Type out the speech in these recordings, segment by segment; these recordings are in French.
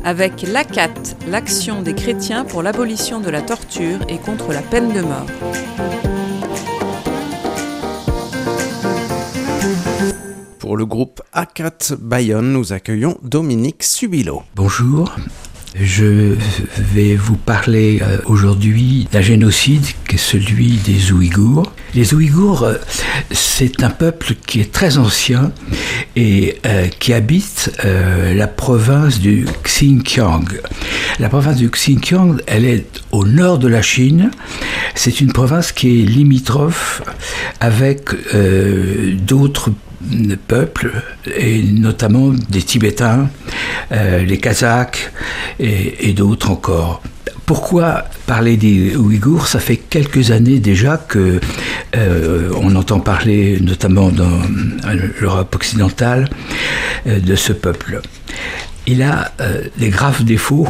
avec l'ACAT, l'Action des chrétiens pour l'abolition de la torture et contre la peine de mort. Pour le groupe ACAT Bayonne, nous accueillons Dominique Subilo. Bonjour. Je vais vous parler aujourd'hui d'un génocide qui est celui des Ouïghours. Les Ouïghours, c'est un peuple qui est très ancien et qui habite la province du Xinjiang. La province du Xinjiang, elle est au nord de la Chine. C'est une province qui est limitrophe avec d'autres peuples, et notamment des Tibétains, les Kazakhs et d'autres encore. Pourquoi parler des Ouïghours ? Ça fait quelques années déjà que on entend parler, notamment dans l'Europe occidentale, de ce peuple. Il a des graves défauts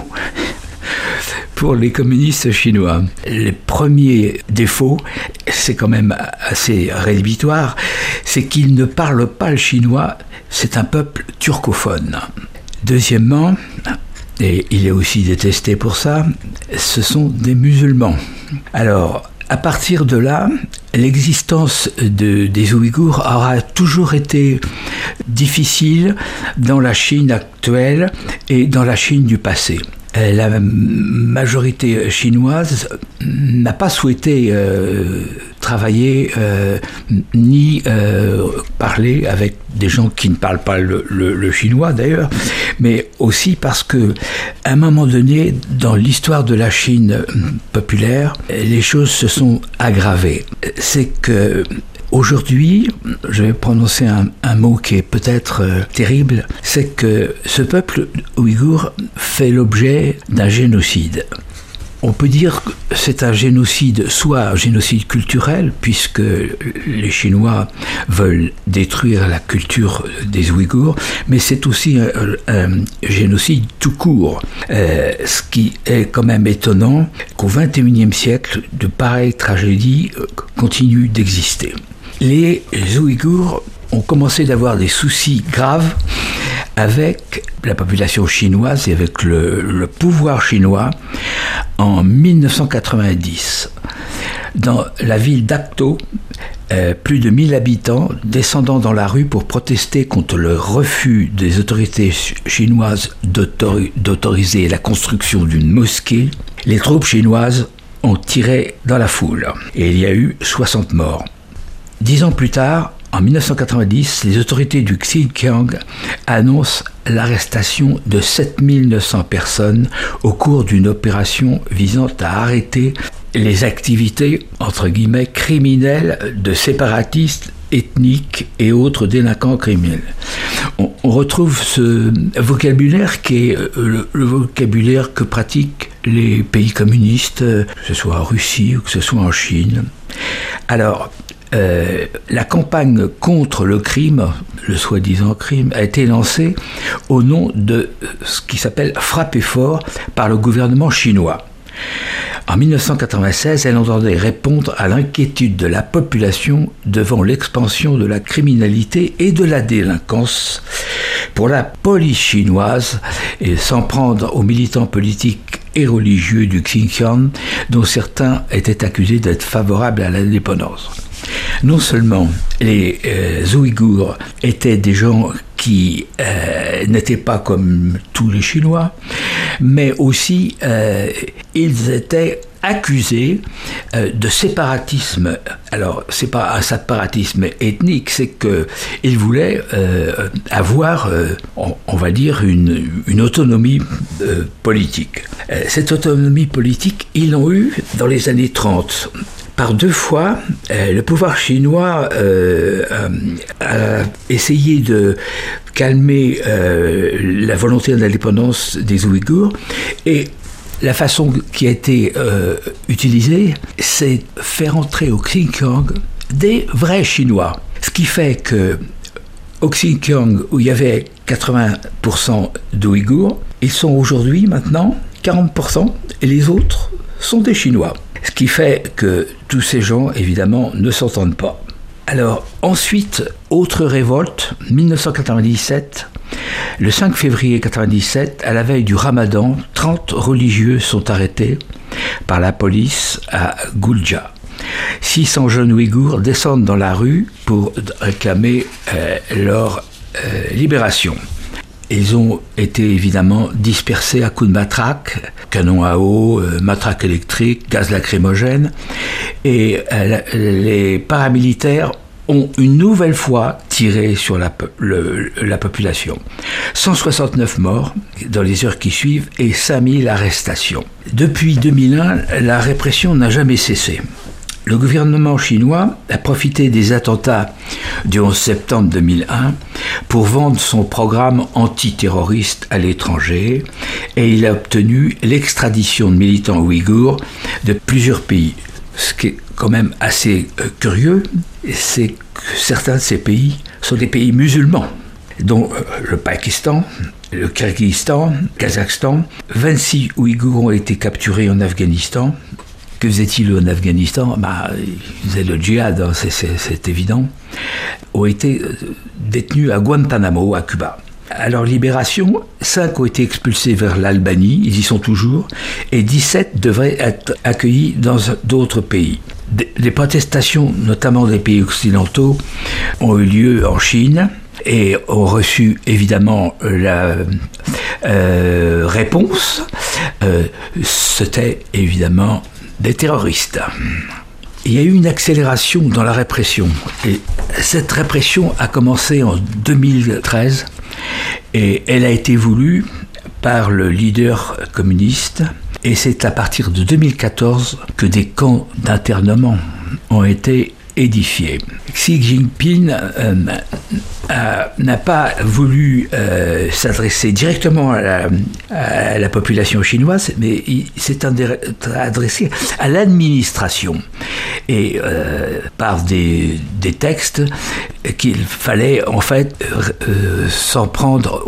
pour les communistes chinois. Les premiers défauts, c'est quand même assez rédhibitoire, c'est qu'ils ne parlent pas le chinois, c'est un peuple turcophone. Deuxièmement, et il est aussi détesté pour ça, ce sont des musulmans. Alors, à partir de là, l'existence des Ouïghours aura toujours été difficile dans la Chine actuelle et dans la Chine du passé. La majorité chinoise n'a pas souhaité travailler ni parler avec des gens qui ne parlent pas le chinois d'ailleurs, mais aussi parce que à un moment donné, dans l'histoire de la Chine populaire, les choses se sont aggravées. C'est que aujourd'hui, je vais prononcer un mot qui est peut-être terrible, c'est que ce peuple ouïghour fait l'objet d'un génocide. On peut dire que c'est un génocide, soit un génocide culturel, puisque les Chinois veulent détruire la culture des Ouïghours, mais c'est aussi un génocide tout court. Ce qui est quand même étonnant, qu'au XXIe siècle, de pareilles tragédies continuent d'exister. Les Ouïghours ont commencé d'avoir des soucis graves avec la population chinoise et avec le pouvoir chinois en 1990. Dans la ville d'Akto, plus de 1000 habitants descendant dans la rue pour protester contre le refus des autorités chinoises d'autoriser la construction d'une mosquée, les troupes chinoises ont tiré dans la foule et il y a eu 60 morts. 10 ans plus tard, en 1990, les autorités du Xinjiang annoncent l'arrestation de 7900 personnes au cours d'une opération visant à arrêter les activités, entre guillemets, criminelles de séparatistes ethniques et autres délinquants criminels. On retrouve ce vocabulaire qui est le vocabulaire que pratiquent les pays communistes, que ce soit en Russie ou que ce soit en Chine. Alors, la campagne contre le crime, le soi-disant crime, a été lancée au nom de ce qui s'appelle « Frapper fort » par le gouvernement chinois. En 1996, elle entendait répondre à l'inquiétude de la population devant l'expansion de la criminalité et de la délinquance pour la police chinoise et s'en prendre aux militants politiques et religieux du Xinjiang, dont certains étaient accusés d'être favorables à l'indépendance. Non seulement les Ouïghours étaient des gens qui n'étaient pas comme tous les Chinois, mais aussi ils étaient accusés de séparatisme. Alors, c'est pas un séparatisme ethnique, c'est qu'ils voulaient avoir, on va dire, une autonomie politique. Cette autonomie politique, ils l'ont eue dans les années 30. Par 2 fois, le pouvoir chinois a essayé de calmer la volonté d'indépendance des Ouïghours et la façon qui a été utilisée, c'est faire entrer au Xinjiang des vrais Chinois. Ce qui fait que au Xinjiang, où il y avait 80% d'Ouïghours, ils sont aujourd'hui maintenant 40% et les autres sont des Chinois. Ce qui fait que tous ces gens, évidemment, ne s'entendent pas. Alors, ensuite, autre révolte, 1997, Le 5 février 1997, à la veille du Ramadan, 30 religieux sont arrêtés par la police à Goulja. 600 jeunes Ouïghours descendent dans la rue pour réclamer leur libération. Ils ont été évidemment dispersés à coups de matraque, canon à eau, matraque électrique, gaz lacrymogène. Et les paramilitaires ont une nouvelle fois tiré sur la population. 169 morts dans les heures qui suivent et 5000 arrestations. Depuis 2001, la répression n'a jamais cessé. Le gouvernement chinois a profité des attentats du 11 septembre 2001 pour vendre son programme antiterroriste à l'étranger et il a obtenu l'extradition de militants ouïghours de plusieurs pays. Ce qui est quand même assez curieux, c'est que certains de ces pays sont des pays musulmans, dont le Pakistan, le Kyrgyzstan, le Kazakhstan. 26 Ouïghours ont été capturés en Afghanistan. Que faisait-il en Afghanistan ? Ils faisaient le djihad, c'est évident. Ont été détenus à Guantanamo, à Cuba. À leur libération, 5 ont été expulsés vers l'Albanie, ils y sont toujours, et 17 devraient être accueillis dans d'autres pays. Des protestations, notamment des pays occidentaux, ont eu lieu en Chine et ont reçu évidemment la réponse. C'était évidemment des terroristes. Il y a eu une accélération dans la répression. Et cette répression a commencé en 2013 et elle a été voulue par le leader communiste. Et c'est à partir de 2014 que des camps d'internement ont été édifiés. Xi Jinping n'a pas voulu s'adresser directement à la population chinoise, mais il s'est adressé à l'administration et par des textes qu'il fallait en fait s'en prendre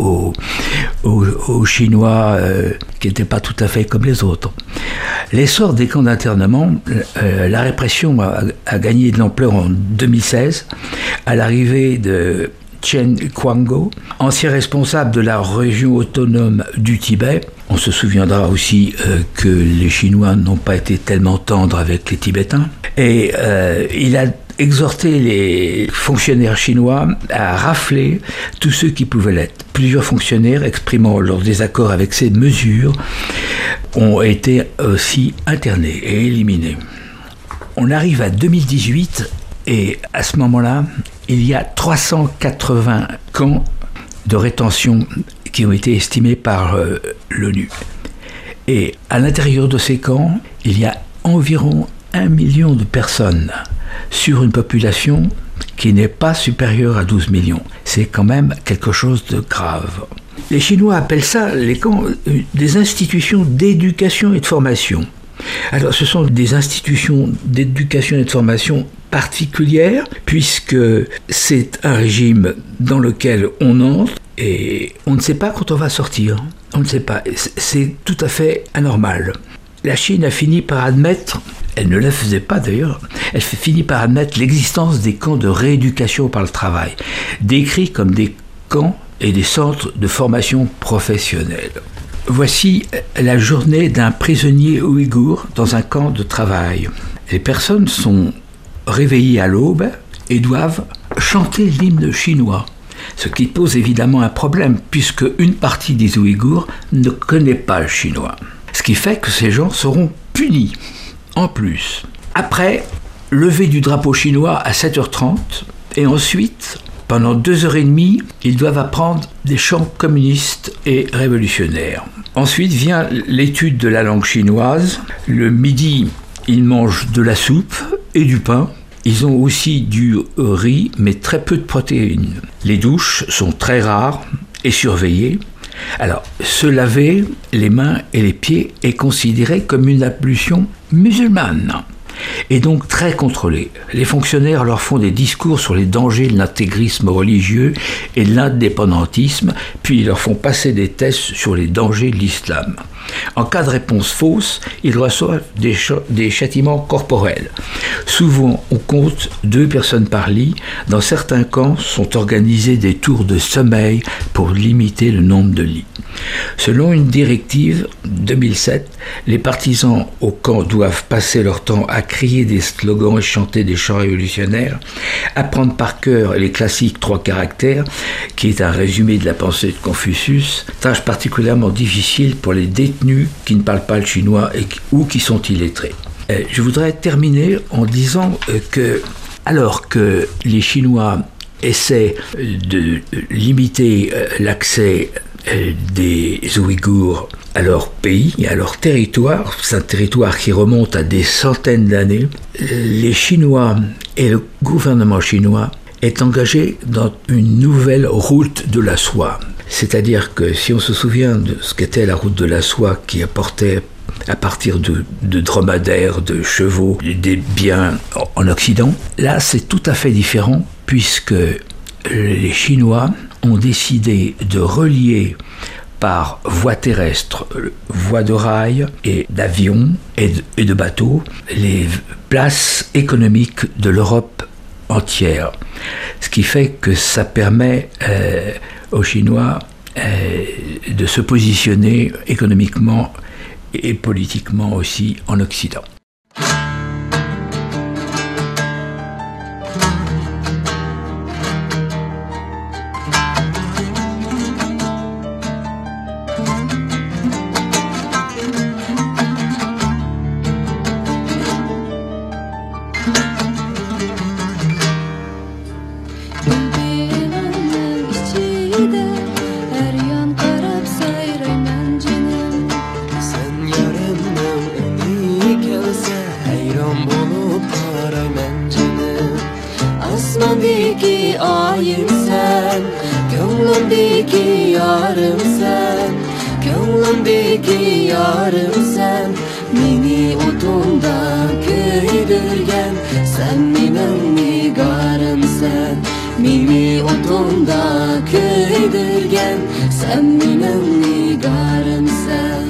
aux Chinois qui n'étaient pas tout à fait comme les autres. L'essor des camps d'internement, la répression a gagné de l'ampleur en 2016 à l'arrivée de Chen Quango, ancien responsable de la région autonome du Tibet. On se souviendra aussi que les Chinois n'ont pas été tellement tendres avec les Tibétains. Et il a exhorté les fonctionnaires chinois à rafler tous ceux qui pouvaient l'être. Plusieurs fonctionnaires exprimant leur désaccord avec ces mesures ont été aussi internés et éliminés. On arrive à 2018 et à ce moment-là, il y a 380 camps de rétention qui ont été estimés par l'ONU. Et à l'intérieur de ces camps, il y a environ 1 million de personnes sur une population qui n'est pas supérieure à 12 millions. C'est quand même quelque chose de grave. Les Chinois appellent ça, les camps, des institutions d'éducation et de formation. Alors, ce sont des institutions d'éducation et de formation particulières, puisque c'est un régime dans lequel on entre et on ne sait pas quand on va sortir. On ne sait pas. C'est tout à fait anormal. La Chine a fini par admettre, elle ne le faisait pas d'ailleurs, elle finit par admettre l'existence des camps de rééducation par le travail, décrits comme des camps et des centres de formation professionnelle. Voici la journée d'un prisonnier ouïghour dans un camp de travail. Les personnes sont réveillées à l'aube et doivent chanter l'hymne chinois, ce qui pose évidemment un problème puisque une partie des Ouïghours ne connaît pas le chinois. Ce qui fait que ces gens seront punis, en plus. Après, lever du drapeau chinois à 7h30 et ensuite, pendant 2h30, ils doivent apprendre des chants communistes et révolutionnaires. Ensuite vient l'étude de la langue chinoise. Le midi, ils mangent de la soupe et du pain. Ils ont aussi du riz, mais très peu de protéines. Les douches sont très rares et surveillées. Alors, se laver les mains et les pieds est considéré comme une ablution musulmane et donc très contrôlée. Les fonctionnaires leur font des discours sur les dangers de l'intégrisme religieux et de l'indépendantisme, puis ils leur font passer des tests sur les dangers de l'islam. En cas de réponse fausse, ils reçoivent des châtiments corporels. Souvent, on compte 2 personnes par lit. Dans certains camps, sont organisés des tours de sommeil pour limiter le nombre de lits. Selon une directive 2007, les partisans au camp doivent passer leur temps à crier des slogans et chanter des chants révolutionnaires, apprendre par cœur les classiques 3 caractères, qui est un résumé de la pensée de Confucius, tâche particulièrement difficile pour les détenus qui ne parlent pas le chinois ou qui sont illettrés. Je voudrais terminer en disant que, alors que les Chinois essaient de limiter l'accès des Ouïghours à leur pays, à leur territoire, c'est un territoire qui remonte à des centaines d'années, les Chinois et le gouvernement chinois est engagé dans une nouvelle route de la soie. C'est-à-dire que si on se souvient de ce qu'était la route de la soie qui apportait à partir de dromadaires, de chevaux, des biens en Occident, là c'est tout à fait différent puisque les Chinois ont décidé de relier par voie terrestre, voie de rail et d'avion et de bateaux les places économiques de l'Europe entière. Ce qui fait que ça permet aux Chinois de se positionner économiquement et politiquement aussi en Occident. Osmandaki ayım sen, gönlümdeki yarım sen, gönlümdeki yarım sen. Meni otunda köydürgen, sen benim nigarım sen. Meni otunda köydürgen, sen benim nigarım sen.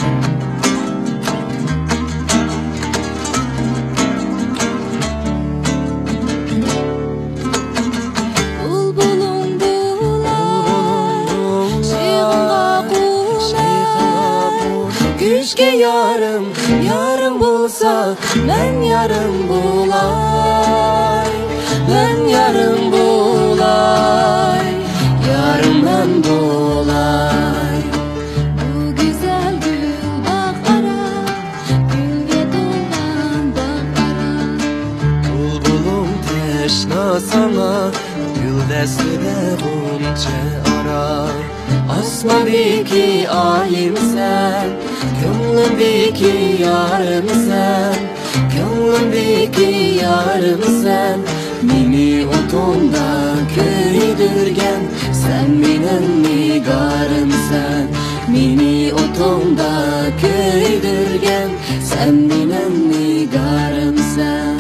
Güçke yarım, yarım bulsa, ben yarım bulay, ben yarım bulay, yarım ben bulay. Bu güzel gül bakara, gülge dolan bakara. Bulbulum teşna sana, gül destede bunca ara. Asmadaki alim sen, gönlümdeki yarım sen, gönlümdeki yarım sen. Meni otunda köydürgen, sen benim nigarım sen. Meni otunda köydürgen, sen benim nigarım sen.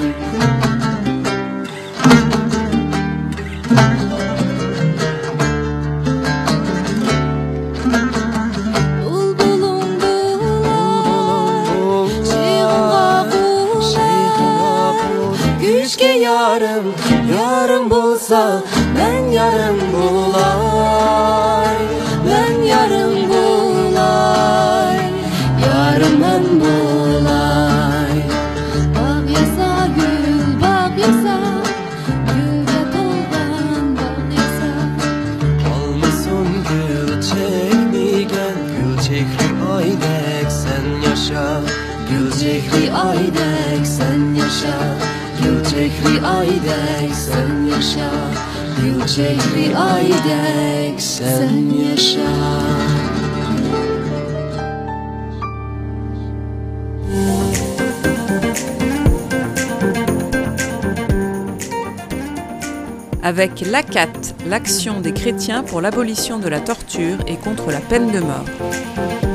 Yarım, yarım bulsa, ben yarım bulay, ben yarım bulay, yarım ben bulay. Bak yasa gül, bak yasa, gülde dolgan bak yasa. Almasın gül çekmigen, gül çekri aydek sen yaşa, gül çekri aydek sen yaşa. Gül çekri aydek sen yaşa, gül çekri aydek sen yaşa. Avec l'ACAT, l'Action des chrétiens pour l'abolition de la torture et contre la peine de mort.